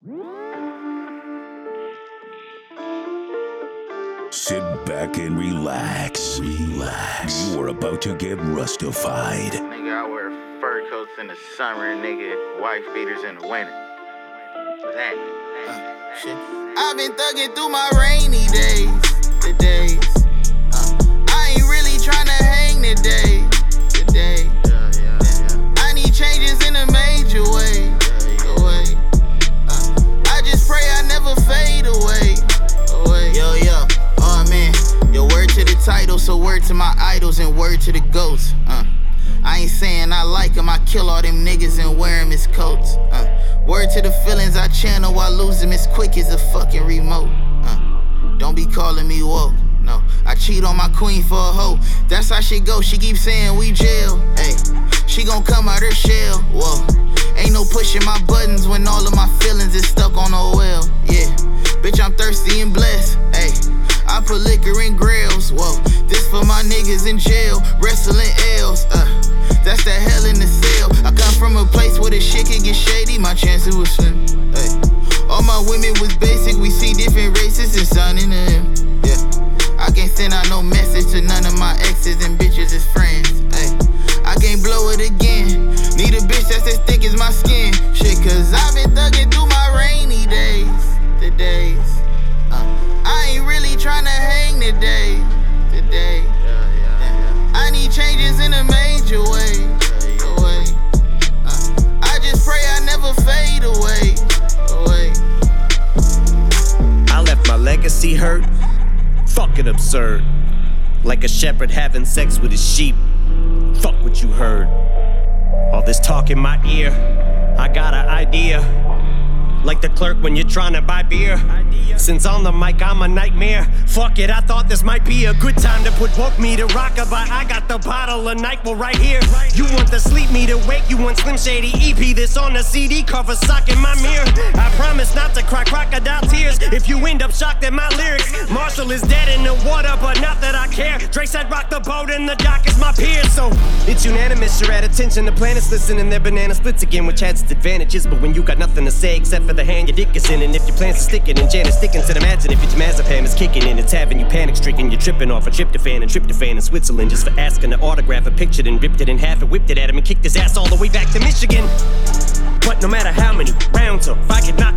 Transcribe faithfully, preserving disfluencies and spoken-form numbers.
Sit back and relax. Relax. You are about to get rustified. Nigga, I wear fur coats in the summer, nigga. Wife beaters in the winter. That. Uh, shit. I've been thugging through my rainy days, the days. Uh, I ain't really tryna hang today, today. Yeah, yeah, yeah. I need changes in a major way, away. Uh, I just pray I never fade away, away. Yo, yo, oh man, yo, word to the title, so word to my idols and word to the ghosts. Uh, I ain't saying I like them, I kill all them niggas and wear them as coats. Uh, word to the feelings I channel while losing as quick as a fucking remote. Uh, don't be calling me woke. No, I cheat on my queen for a hoe. That's how she go, she keeps saying we jail. Ay, she gon' come out her shell. Whoa, ain't no pushing my buttons when all of my feelings is stuck on a well. Yeah, bitch, I'm thirsty and blessed. Ay, I put liquor in grills. Whoa, this for my niggas in jail, wrestling L's. Uh, that's that hell in the cell. I come from a place where the shit could get shady, my chances was slim. Ay, all my women was basic, we see different races and signing to them. Yeah. I can't send out no message to none of my exes and bitches as friends. Ay, I can't blow it again. Need a bitch that's as thick as my skin. Shit, cause I've been thugging through my rainy days, the days. Uh, I ain't really tryna hang today, today. Yeah, yeah, yeah. I need changes in a major way, away. Uh, I just pray I never fade away, away. I left my legacy hurt. Fucking absurd. Like a shepherd having sex with his sheep. Fuck what you heard. All this talk in my ear. I got an idea. Like the clerk when you're trying to buy beer. Since on the mic I'm a nightmare. Fuck it, I thought this might be a good time to put woke me to rockabye. I got the bottle of NyQuil right here. You want the sleep me to wake. You want Slim Shady E P. This on the C D cover sock in my mirror. I promise not to cry crocodile tears if you end up shocked at my lyrics. Marshall is dead in the water, but not that I care. Dre said rock the boat and the dock is my peer. So it's unanimous, you're at attention. The planets listening, their banana splits again, which has its advantages. But when you got nothing to say except for the hand your dick is in, and if your plans are sticking and Janet's sticking to the match, and if your temazepam is kicking in, it's having you panic stricken. You're tripping off a tryptophan and tryptophan in Switzerland just for asking to autograph a picture, then ripped it in half and whipped it at him and kicked his ass all the way back to Michigan. But no matter how many rounds or if I could knock